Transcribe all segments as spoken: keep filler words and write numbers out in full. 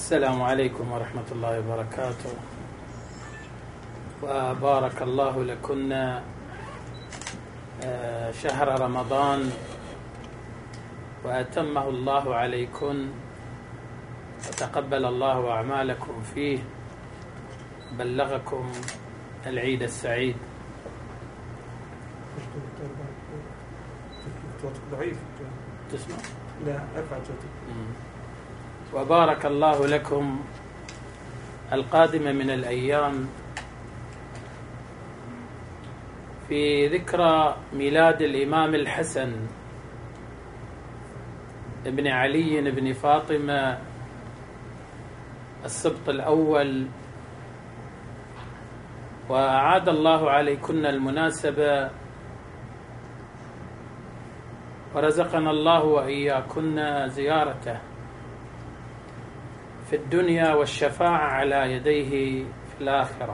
السلام عليكم ورحمة الله وبركاته، وبارك الله لكن شهر رمضان وأتمه الله عليكن، وتقبل الله أعمالكم فيه، بلغكم العيد السعيد. تسمع؟ لا أرفع صوتك. وبارك الله لكم القادم من الأيام في ذكرى ميلاد الإمام الحسن ابن علي بن فاطمة السبط الأول، وأعاد الله عليكن المناسبة ورزقنا الله وإياكن زيارته في الدنيا والشفاعة على يديه في الآخرة.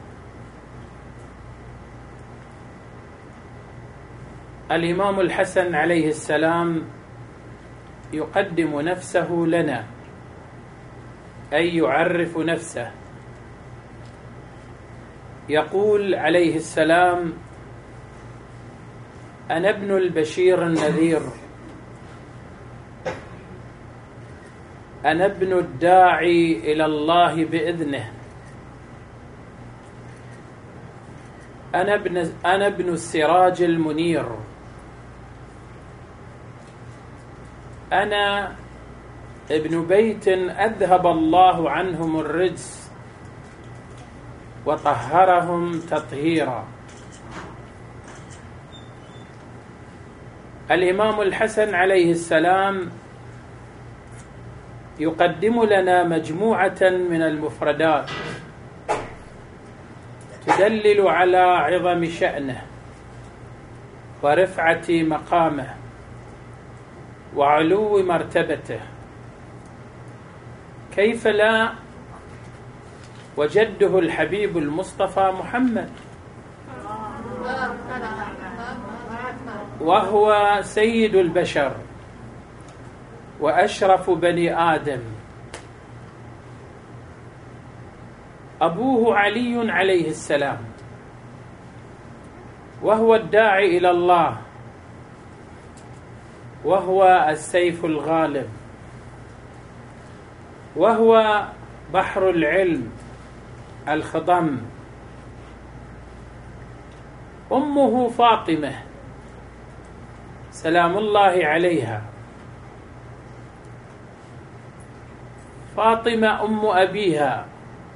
الإمام الحسن عليه السلام يقدم نفسه لنا، أي يعرف نفسه. يقول عليه السلام: أنا ابن البشير النذير، أنا ابن الداعي إلى الله بإذنه، أنا ابن أنا ابن السراج المنير، أنا ابن بيت أذهب الله عنهم الرجس وطهرهم تطهيرا. الإمام الحسن عليه السلام يقدم لنا مجموعة من المفردات تدلل على عظم شأنه ورفعة مقامه وعلو مرتبته. كيف لا وجده الحبيب المصطفى محمد، وهو سيد البشر وأشرف بني آدم. أبوه علي عليه السلام، وهو الداعي إلى الله، وهو السيف الغالب، وهو بحر العلم الخضم. أمه فاطمة سلام الله عليها، فاطمة أم أبيها،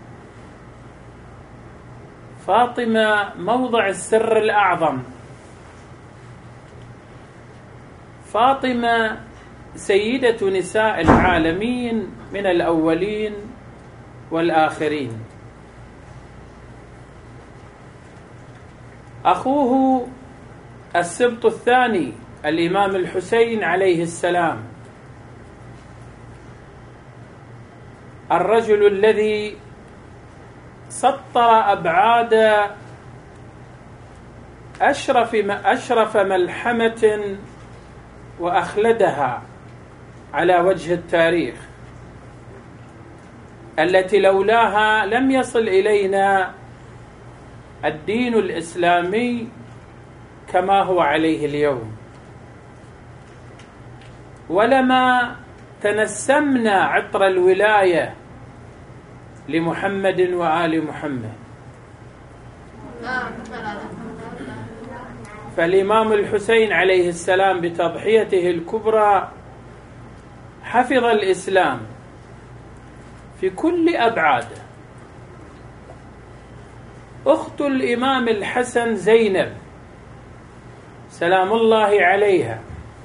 فاطمة موضع السر الأعظم، فاطمة سيدة نساء العالمين من الأولين والآخرين. أخوه السبط الثاني الإمام الحسين عليه السلام، الرجل الذي سطر أبعاد أشرف أشرف ملحمة وأخلدها على وجه التاريخ، التي لولاها لم يصل إلينا الدين الإسلامي كما هو عليه اليوم، ولما تنسمنا عطر الولاية لمحمد وآل محمد. فالإمام الحسين عليه السلام بتضحيته الكبرى حفظ الإسلام في كل أبعاده. أخت الإمام الحسن زينب سلام الله عليها،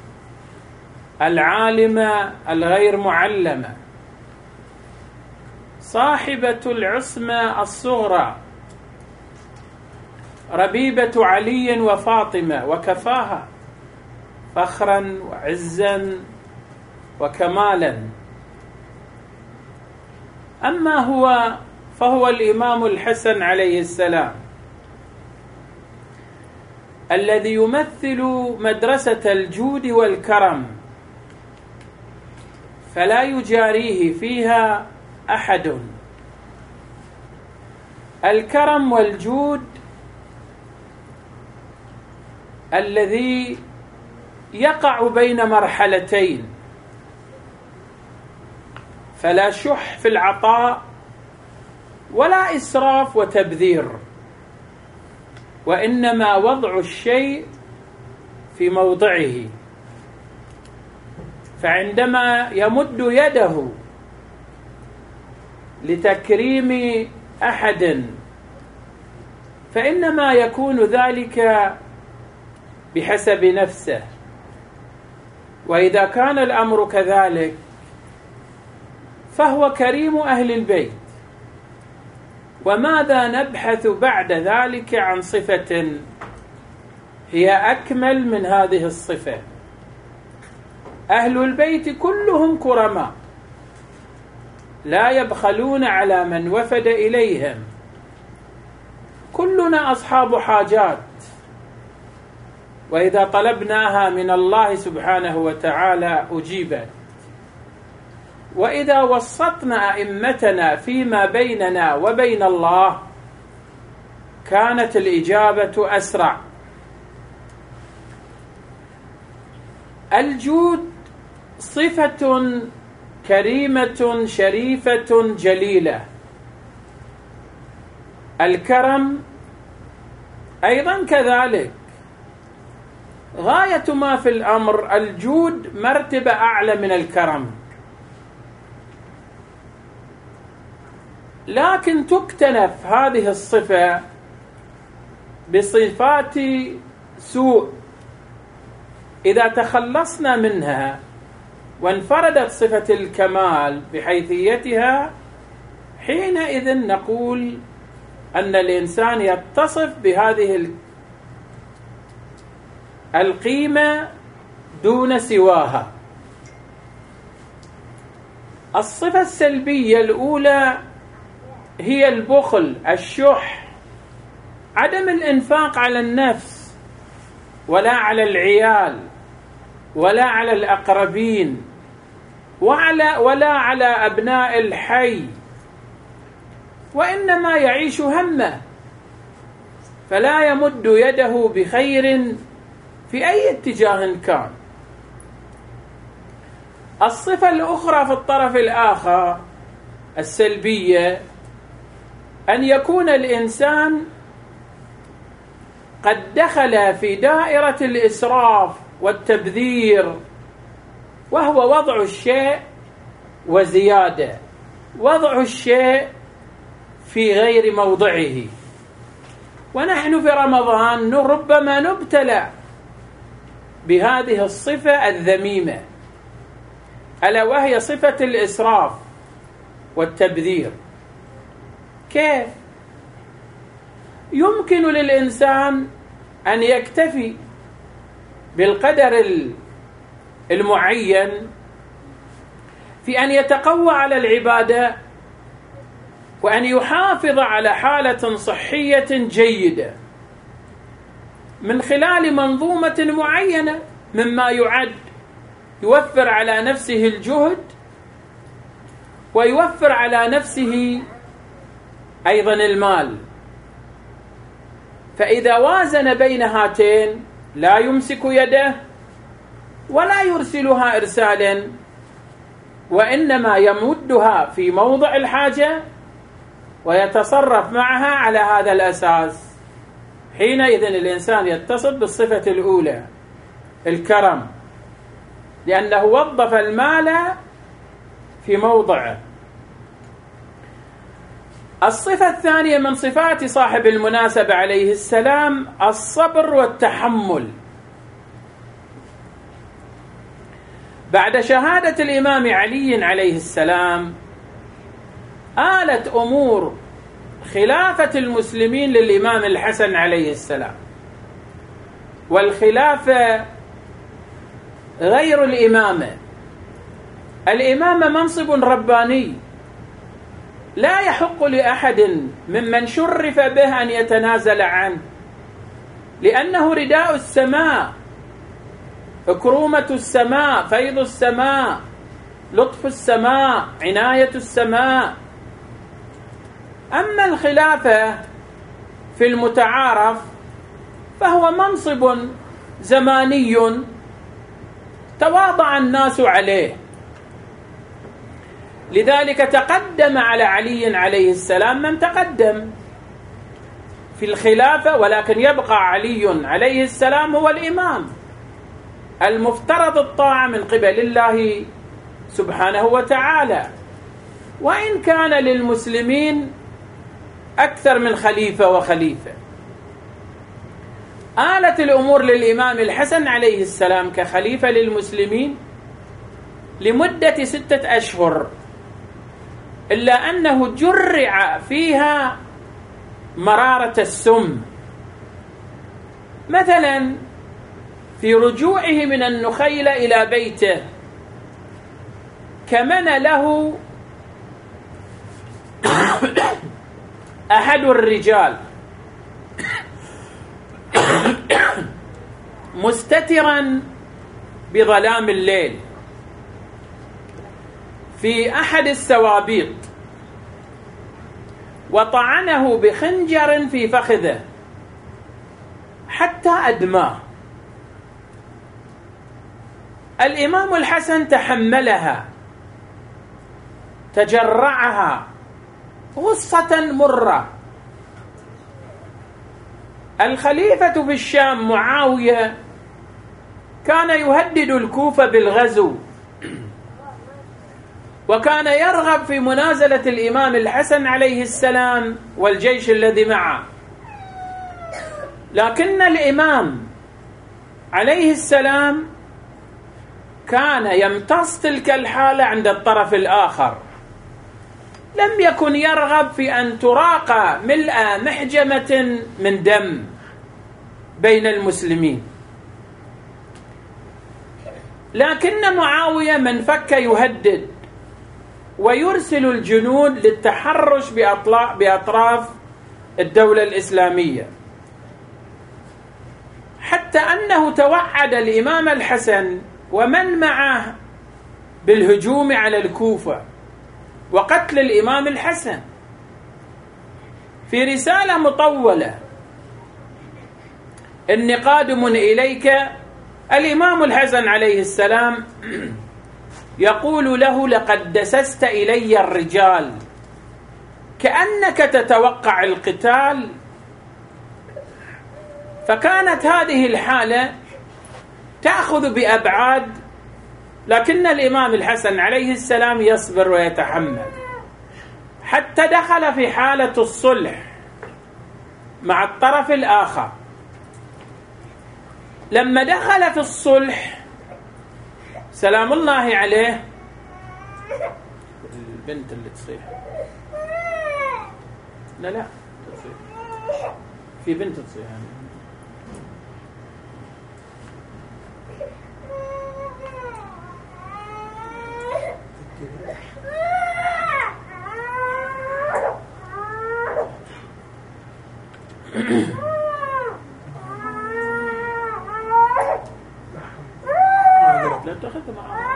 العالمة الغير معلمة، صاحبة العصمة الصغرى، ربيبة علي وفاطمة، وكفاها فخرا وعزا وكمالا. أما هو فهو الإمام الحسن عليه السلام الذي يمثل مدرسة الجود والكرم، فلا يجاريه فيها أحد. الكرم والجود الذي يقع بين مرحلتين، فلا شح في العطاء ولا إسراف وتبذير، وإنما وضع الشيء في موضعه. فعندما يمد يده لتكريم أحد فإنما يكون ذلك بحسب نفسه، وإذا كان الأمر كذلك فهو كريم أهل البيت. وماذا نبحث بعد ذلك عن صفة هي أكمل من هذه الصفة؟ أهل البيت كلهم كرماء، لا يبخلون على من وفد إليهم، كلنا أصحاب حاجات، وإذا طلبناها من الله سبحانه وتعالى أجيبت. وإذا وسطنا أئمتنا فيما بيننا وبين الله كانت الإجابة أسرع. الجود صفة كريمة شريفة جليلة. الكرم أيضا كذلك، غاية ما في الأمر الجود مرتبة أعلى من الكرم، لكن تكتنف هذه الصفة بصفات سوء. إذا تخلصنا منها وانفردت صفة الكمال بحيثيتها حينئذ نقول أن الإنسان يتصف بهذه القيمة دون سواها. الصفة السلبية الأولى هي البخل، الشح، عدم الإنفاق على النفس ولا على العيال ولا على الأقربين وعلى ولا على أبناء الحي، وإنما يعيش همه، فلا يمد يده بخير في أي اتجاه كان. الصفة الأخرى في الطرف الآخر السلبية أن يكون الإنسان قد دخل في دائرة الإسراف والتبذير، وهو وضع الشيء وزيادة، وضع الشيء في غير موضعه. ونحن في رمضان ربما نبتلى بهذه الصفة الذميمة، ألا وهي صفة الإسراف والتبذير. كيف يمكن للإنسان أن يكتفي بالقدر المعين في أن يتقوى على العبادة وأن يحافظ على حالة صحية جيدة من خلال منظومة معينة مما يعد يوفر على نفسه الجهد ويوفر على نفسه أيضا المال. فإذا وازن بين هاتين لا يمسك يده ولا يرسلها إرسالا، وإنما يمدها في موضع الحاجة ويتصرف معها على هذا الأساس. حينئذ الإنسان يتصف بالصفة الأولى الكرم، لأنه وظف المال في موضعه. الصفة الثانية من صفات صاحب المناسبة عليه السلام الصبر والتحمل. بعد شهادة الإمام علي عليه السلام آلت أمور خلافة المسلمين للإمام الحسن عليه السلام، والخلافة غير الإمامة. الإمامة منصب رباني لا يحق لأحد ممن شرف به أن يتنازل عنه، لأنه رداء السماء، أكرومة السماء، فيض السماء، لطف السماء، عناية السماء. أما الخلافة في المتعارف فهو منصب زماني تواضع الناس عليه، لذلك تقدم على علي عليه السلام من تقدم في الخلافة، ولكن يبقى علي عليه السلام هو الإمام المفترض الطاعة من قبل الله سبحانه وتعالى، وإن كان للمسلمين أكثر من خليفة وخليفة. آلت الأمور للإمام الحسن عليه السلام كخليفة للمسلمين لمدة ستة أشهر، إلا أنه جرع فيها مرارة السم. مثلا في رجوعه من النخيلة إلى بيته كمن له أحد الرجال مستترا بظلام الليل في أحد السوابيط، وطعنه بخنجر في فخذه حتى أدماه. الإمام الحسن تحملها، تجرعها غصة مرة. الخليفة في الشام معاوية كان يهدد الكوفة بالغزو، وكان يرغب في منازلة الإمام الحسن عليه السلام والجيش الذي معه، لكن الإمام عليه السلام كان يمتص تلك الحالة عند الطرف الآخر، لم يكن يرغب في أن تراق ملء محجمة من دم بين المسلمين. لكن معاوية من فك يهدد ويرسل الجنود للتحرش بأطراف الدولة الإسلامية، حتى أنه توعد الإمام الحسن ومن معه بالهجوم على الكوفة وقتل الإمام الحسن. في رسالة مطولة: إني قادم إليك، الإمام الحسن عليه السلام يقول له: لقد دسست إلي الرجال كأنك تتوقع القتال. فكانت هذه الحالة تأخذ بأبعاد، لكن الإمام الحسن عليه السلام يصبر ويتحمل حتى دخل في حالة الصلح مع الطرف الآخر. لما دخل في الصلح سلام الله عليه، البنت اللي تصيح، لا لا تصيح، في بنت تصيح يعني. لا تأخذها معها.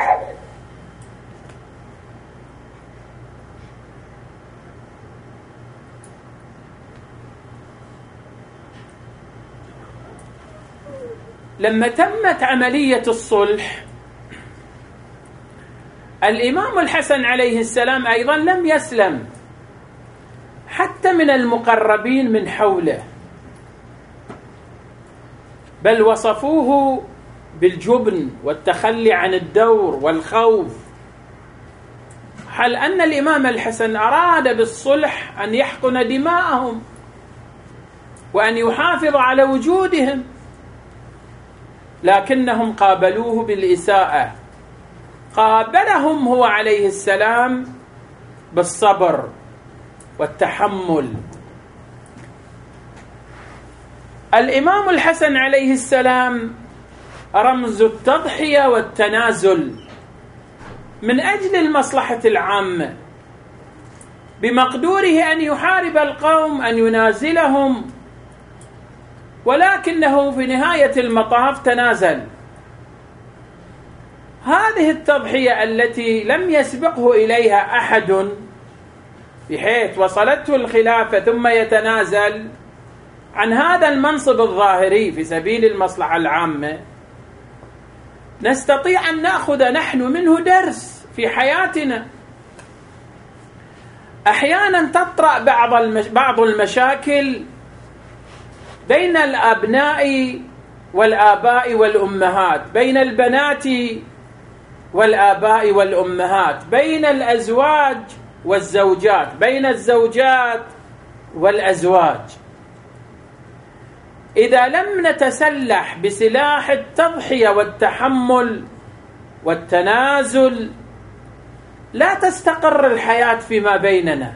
لما تمت عملية الصلح، الإمام الحسن عليه السلام أيضا لم يسلم حتى من المقربين من حوله، بل وصفوه بالجبن والتخلي عن الدور والخوف، حال أن الإمام الحسن أراد بالصلح أن يحقن دماءهم وأن يحافظ على وجودهم، لكنهم قابلوه بالإساءة. قابلهم هو عليه السلام بالصبر والتحمل. الإمام الحسن عليه السلام رمز التضحية والتنازل من أجل المصلحة العامة، بمقدوره أن يحارب القوم، أن ينازلهم، ولكنه في نهاية المطاف تنازل. هذه التضحية التي لم يسبقه إليها أحد بحيث وصلته الخلافة ثم يتنازل عن هذا المنصب الظاهري في سبيل المصلحة العامة، نستطيع أن نأخذ نحن منه درس في حياتنا. أحيانا تطرأ بعض المش... بعض المشاكل بين الأبناء والآباء والأمهات، بين البنات والآباء والأمهات، بين الأزواج والزوجات، بين الزوجات والأزواج. إذا لم نتسلح بسلاح التضحية والتحمل والتنازل لا تستقر الحياة فيما بيننا،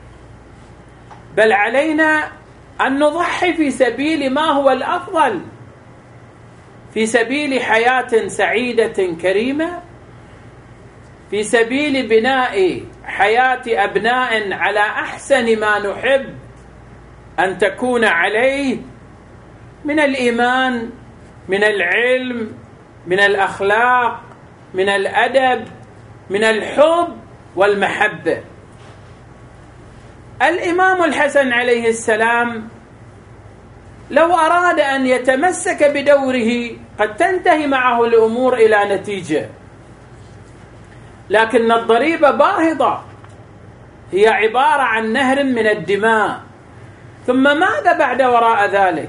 بل علينا أن نضحي في سبيل ما هو الأفضل، في سبيل حياة سعيدة كريمة، في سبيل بناء حياة أبناء على أحسن ما نحب أن تكون عليه من الإيمان، من العلم، من الأخلاق، من الأدب، من الحب والمحبة. الإمام الحسن عليه السلام لو أراد أن يتمسك بدوره قد تنتهي معه الأمور إلى نتيجة، لكن الضريبة باهظة، هي عبارة عن نهر من الدماء، ثم ماذا بعد وراء ذلك؟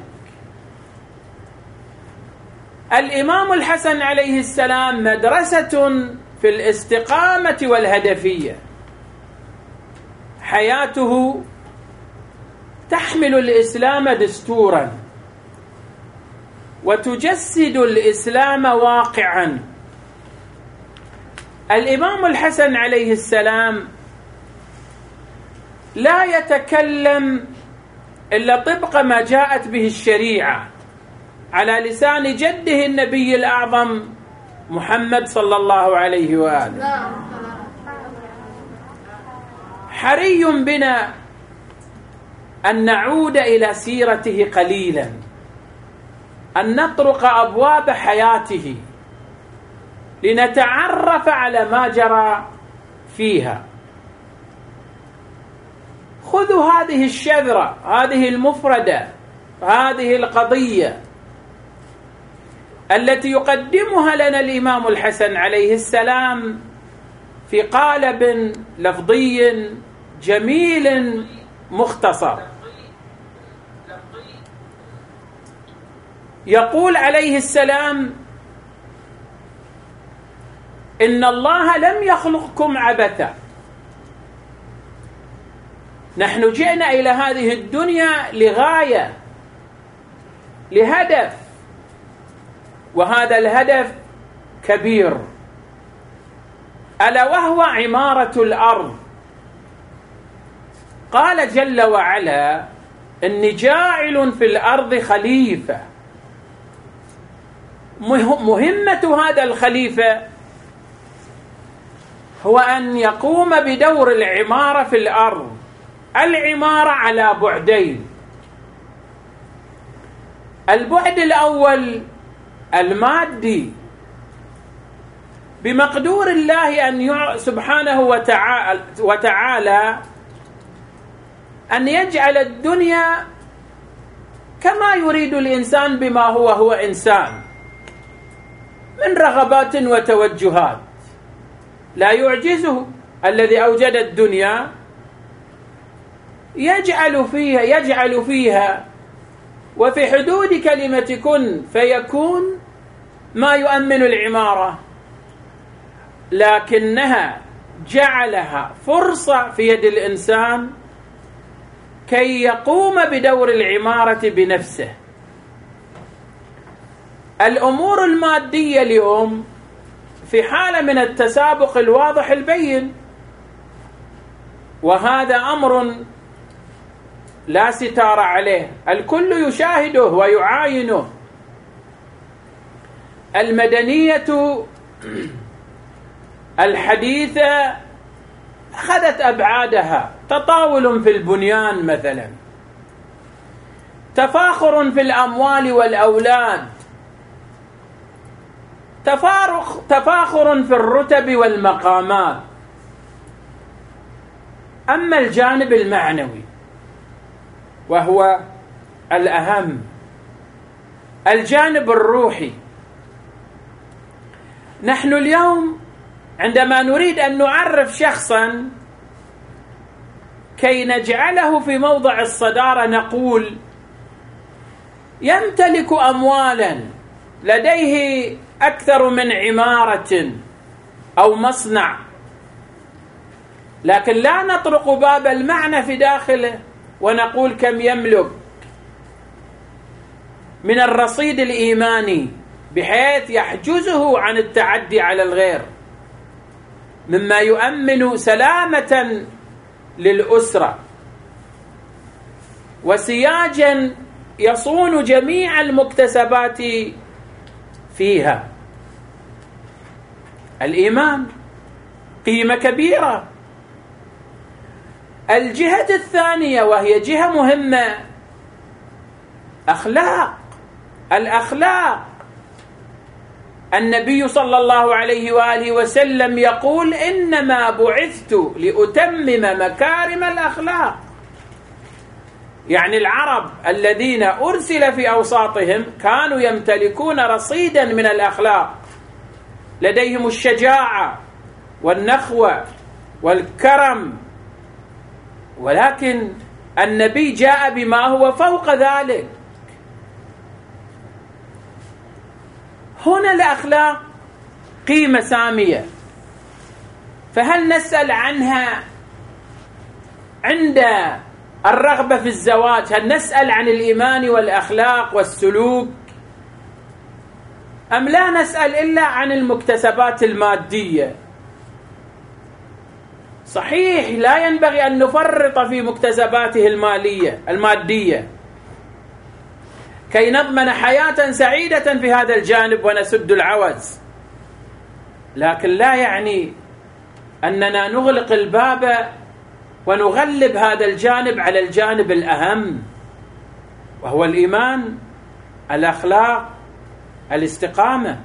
الإمام الحسن عليه السلام مدرسة في الاستقامة والهدفية، حياته تحمل الإسلام دستورا وتجسد الإسلام واقعا. الإمام الحسن عليه السلام لا يتكلم إلا طبق ما جاءت به الشريعة على لسان جده النبي الأعظم محمد صلى الله عليه وآله. حري بنا أن نعود إلى سيرته قليلا، أن نطرق أبواب حياته لنتعرف على ما جرى فيها. خذوا هذه الشذرة، هذه المفردة، هذه القضية التي يقدمها لنا الإمام الحسن عليه السلام في قالب لفظي جميل مختصر. يقول عليه السلام: إن الله لم يخلقكم عبثا، نحن جئنا إلى هذه الدنيا لغاية، لهدف، وهذا الهدف كبير، ألا وهو عمارة الأرض. قال جل وعلا: إني جاعل في الأرض خليفة. مهمة هذا الخليفة هو أن يقوم بدور العمارة في الأرض. العمارة على بعدين: البعد الأول المادي، بمقدور الله أن سبحانه وتعالى أن يجعل الدنيا كما يريد الإنسان بما هو هو إنسان من رغبات وتوجهات، لا يعجزه. الذي أوجد الدنيا يجعل فيها يجعل فيها وفي حدود كلمة كن فيكون ما يؤمن العمارة، لكنها جعلها فرصة في يد الإنسان كي يقوم بدور العمارة بنفسه. الأمور المادية اليوم في حالة من التسابق الواضح البين، وهذا أمر لا ستار عليه، الكل يشاهده ويعاينه. المدنية الحديثة أخذت أبعادها، تطاول في البنيان مثلا، تفاخر في الأموال والأولاد، تفارق تفاخر في الرتب والمقامات. أما الجانب المعنوي وهو الأهم، الجانب الروحي، نحن اليوم عندما نريد أن نعرف شخصا كي نجعله في موضع الصدارة نقول يمتلك أموالا، لديه أكثر من عمارة أو مصنع، لكن لا نطرق باب المعنى في داخله ونقول كم يملك من الرصيد الإيماني بحيث يحجزه عن التعدي على الغير، مما يؤمن سلامة للأسرة وسياجا يصون جميع المكتسبات فيها. الإيمان قيمة كبيرة. الجهة الثانية وهي جهة مهمة، أخلاق. الأخلاق، النبي صلى الله عليه وآله وسلم يقول إنما بعثت لأتمم مكارم الأخلاق. يعني العرب الذين أرسل في أوساطهم كانوا يمتلكون رصيدا من الأخلاق، لديهم الشجاعة والنخوة والكرم، ولكن النبي جاء بما هو فوق ذلك. هنا الأخلاق قيمة سامية، فهل نسأل عنها عند الرغبة في الزواج؟ هل نسأل عن الإيمان والأخلاق والسلوك، أم لا نسأل إلا عن المكتسبات المادية؟ صحيح لا ينبغي أن نفرط في مكتسباته المالية المادية كي نضمن حياة سعيدة في هذا الجانب ونسد العوز، لكن لا يعني أننا نغلق الباب ونغلب هذا الجانب على الجانب الأهم وهو الإيمان، الأخلاق، الاستقامة.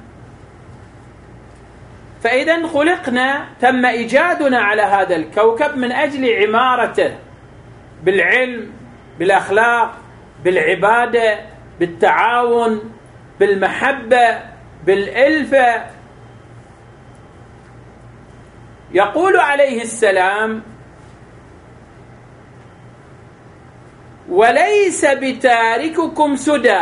فإذا خلقنا، تم إيجادنا على هذا الكوكب من أجل عمارته بالعلم، بالأخلاق، بالعبادة، بالتعاون، بالمحبة، بالألفة. يقول عليه السلام: وليس بتارككم سدى.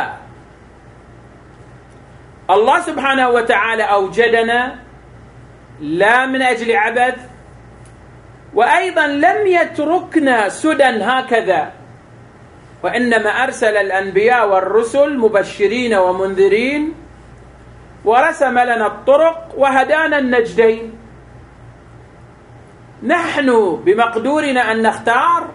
الله سبحانه وتعالى أوجدنا لا من أجل عبث، وأيضا لم يتركنا سدى هكذا، وإنما أرسل الأنبياء والرسل مبشرين ومنذرين، ورسم لنا الطرق وهدانا النجدين. نحن بمقدورنا أن نختار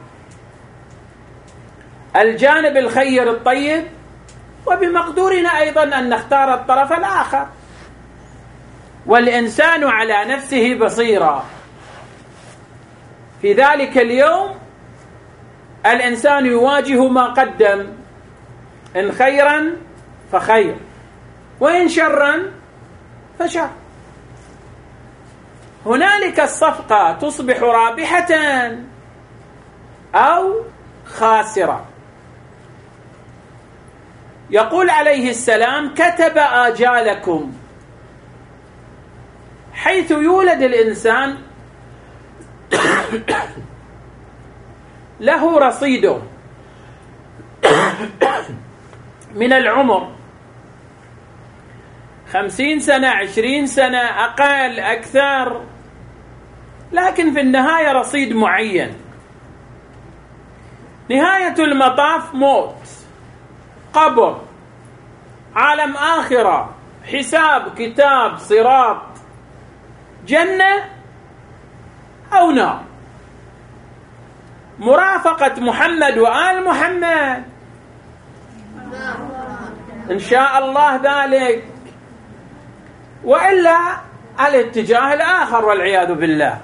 الجانب الخير الطيب، وبمقدورنا أيضا أن نختار الطرف الآخر، والإنسان على نفسه بصيرة. في ذلك اليوم الإنسان يواجه ما قدم، إن خيرا فخير، وإن شرا فشر. هنالك الصفقة تصبح رابحة أو خاسرة. يقول عليه السلام: كتب آجالكم، حيث يولد الإنسان له رصيده من العمر، خمسين سنة، عشرين سنة، أقل أكثر، لكن في النهاية رصيد معين. نهاية المطاف موت، قبر، عالم آخرة، حساب، كتاب، صراط، جنة أو نار، مرافقة محمد وآل محمد إن شاء الله ذلك، وإلا الاتجاه الآخر والعياذ بالله.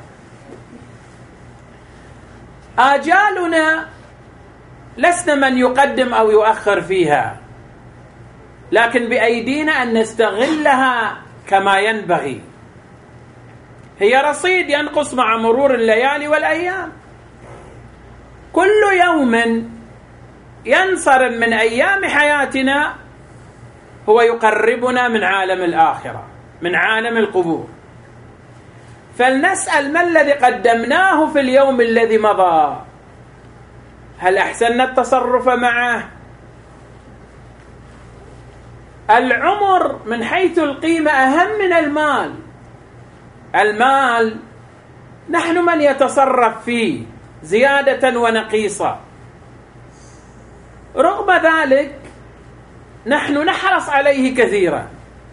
آجالنا لسنا من يقدم أو يؤخر فيها، لكن بأيدينا أن نستغلها كما ينبغي، هي رصيد ينقص مع مرور الليالي والأيام. كل يوم ينصرم من أيام حياتنا هو يقربنا من عالم الآخرة، من عالم القبور. فلنسأل ما الذي قدمناه في اليوم الذي مضى؟ هل أحسننا التصرف معه؟ العمر من حيث القيمة أهم من المال. المال نحن من يتصرف فيه زيادة ونقيصة، رغم ذلك نحن نحرص عليه كثيرا،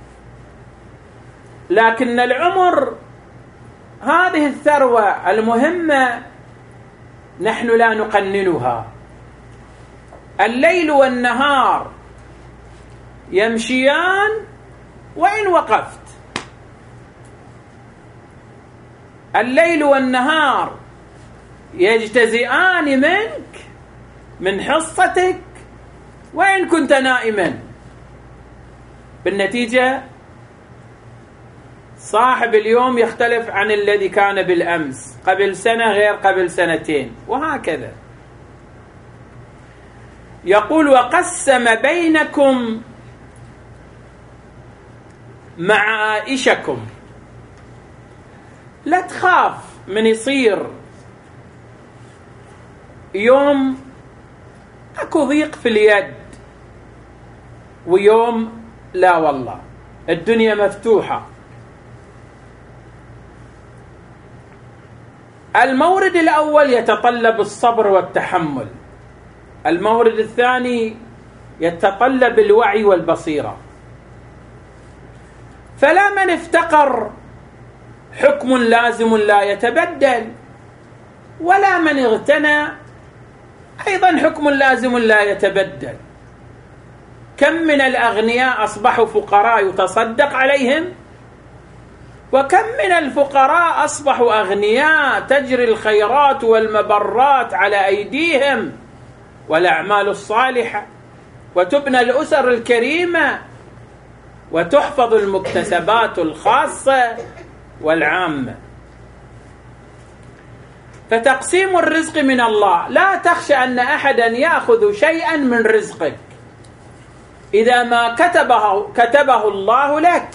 لكن العمر هذه الثروة المهمة نحن لا نقننها. الليل والنهار يمشيان وإن وقفت، الليل والنهار يجتزئان منك من حصتك وإن كنت نائما. بالنتيجة صاحب اليوم يختلف عن الذي كان بالأمس، قبل سنة غير قبل سنتين، وهكذا. يقول: وقسم بينكم معائشكم. لا تخاف من يصير يوم اكو ضيق في اليد ويوم لا والله الدنيا مفتوحة. المورد الأول يتطلب الصبر والتحمل، المورد الثاني يتطلب الوعي والبصيرة. فلا من افتقر حكم لازم لا يتبدل، ولا من اغتنى أيضا حكم لازم لا يتبدل. كم من الأغنياء أصبحوا فقراء يتصدق عليهم، وكم من الفقراء أصبحوا أغنياء تجري الخيرات والمبرات على أيديهم والأعمال الصالحة، وتبنى الأسر الكريمة، وتحفظ المكتسبات الخاصة والعامة. فتقسيم الرزق من الله، لا تخشى أن أحدا يأخذ شيئا من رزقك إذا ما كتبه, كتبه الله لك.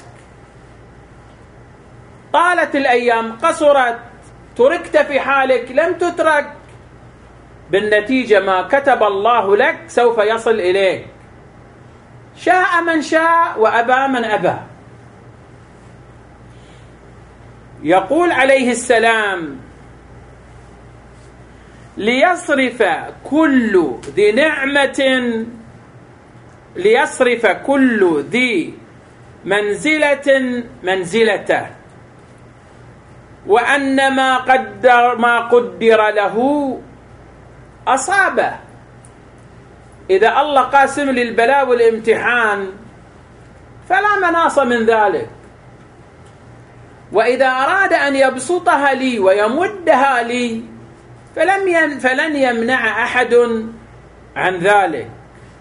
طالت الأيام، قصرت، تركت في حالك، لم تترك. بالنتيجة ما كتب الله لك سوف يصل إليك، شاء من شاء وأبى من أبى. يقول عليه السلام: ليصرف كل ذي نعمة ليصرف كل ذي منزلة منزلته، وأن ما قدر ما قدر له أصابه. إذا الله قاسم للبلاء والامتحان فلا مناص من ذلك، وإذا أراد أن يبسطها لي ويمدها لي فلم فلن يمنع أحد عن ذلك،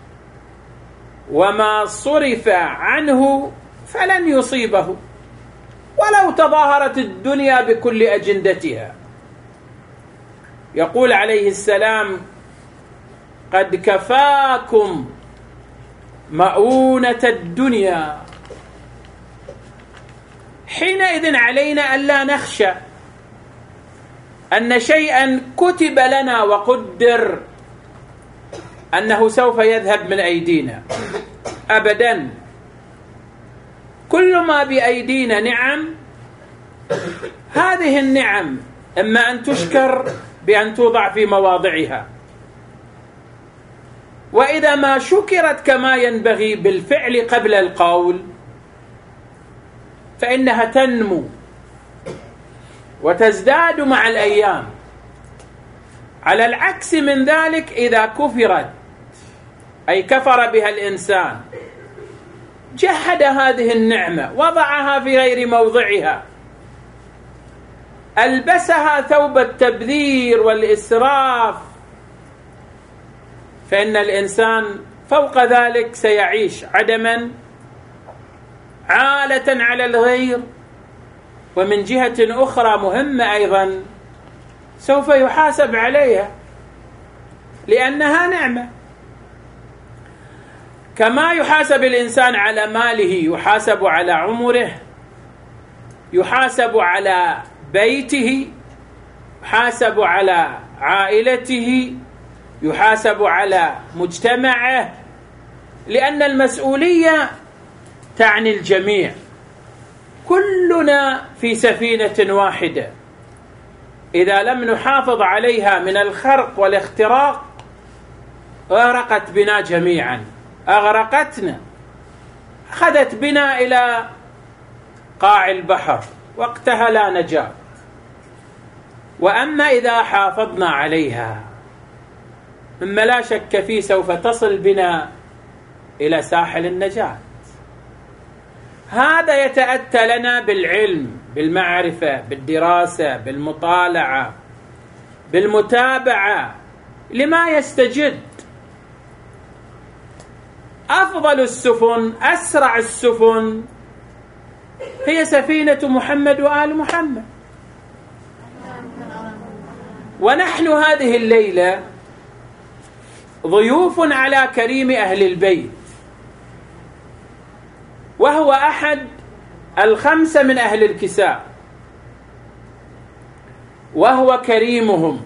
وما صرف عنه فلن يصيبه ولو تظاهرت الدنيا بكل أجندتها. يقول عليه السلام: قد كفاكم مؤونة الدنيا. حينئذ علينا ألا نخشى أن شيئا كتب لنا وقدر أنه سوف يذهب من أيدينا أبدا. كل ما بأيدينا نعم، هذه النعم إما أن تشكر بأن توضع في مواضعها، وإذا ما شكرت كما ينبغي بالفعل قبل القول فإنها تنمو وتزداد مع الأيام. على العكس من ذلك، إذا كفرت أي كفر بها الإنسان، جحد هذه النعمة، وضعها في غير موضعها، ألبسها ثوب التبذير والإسراف، فإن الإنسان فوق ذلك سيعيش عدما عالة على الغير، ومن جهة أخرى مهمة أيضا سوف يحاسب عليها لأنها نعمة. كما يحاسب الإنسان على ماله، يحاسب على عمره، يحاسب على بيته، يحاسب على عائلته، يحاسب على مجتمعه، لأن المسؤولية تعني الجميع. كلنا في سفينة واحدة، إذا لم نحافظ عليها من الخرق والاختراق غرقت بنا جميعا، أغرقتنا، أخذت بنا إلى قاع البحر، وقتها لا نجاة. وأما إذا حافظنا عليها مما لا شك فيه سوف تصل بنا إلى ساحل النجاة. هذا يتأتى لنا بالعلم، بالمعرفة، بالدراسة، بالمطالعة، بالمتابعة لما يستجد. أفضل السفن، أسرع السفن هي سفينة محمد وآل محمد. ونحن هذه الليلة ضيوف على كريم أهل البيت، وهو أحد الخمسة من أهل الكساء، وهو كريمهم.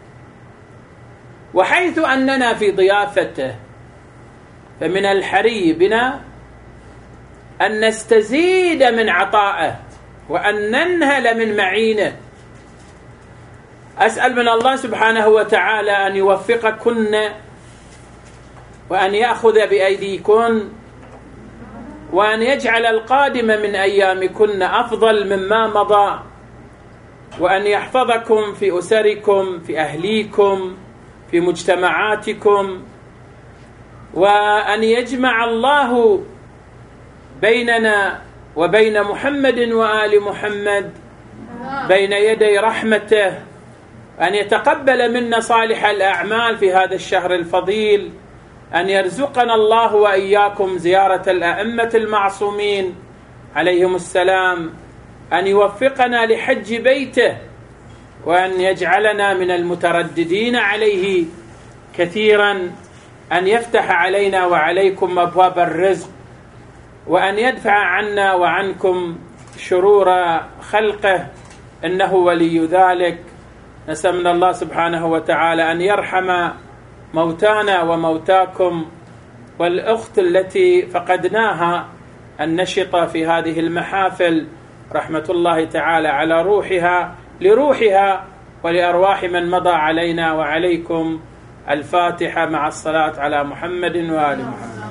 وحيث أننا في ضيافته فمن الحري بنا أن نستزيد من عطائه وأن ننهل من معينه. أسأل من الله سبحانه وتعالى أن يوفقكن وأن يأخذ بأيديكن، وأن يجعل القادم من أيامكن أفضل مما مضى، وأن يحفظكم في أسركم، في أهليكم، في مجتمعاتكم، وأن يجمع الله بيننا وبين محمد وآل محمد بين يدي رحمته، أن يتقبل منا صالح الأعمال في هذا الشهر الفضيل، أن يرزقنا الله وإياكم زيارة الأئمة المعصومين عليهم السلام، أن يوفقنا لحج بيته، وأن يجعلنا من المترددين عليه كثيرا، أن يفتح علينا وعليكم أبواب الرزق، وأن يدفع عنا وعنكم شرور خلقه، إنه ولي ذلك. نسأل من الله سبحانه وتعالى أن يرحم موتانا وموتاكم، والأخت التي فقدناها النشطة في هذه المحافل، رحمة الله تعالى على روحها، لروحها ولأرواح من مضى علينا وعليكم. الفاتحة مع الصلاة على محمد وآل محمد.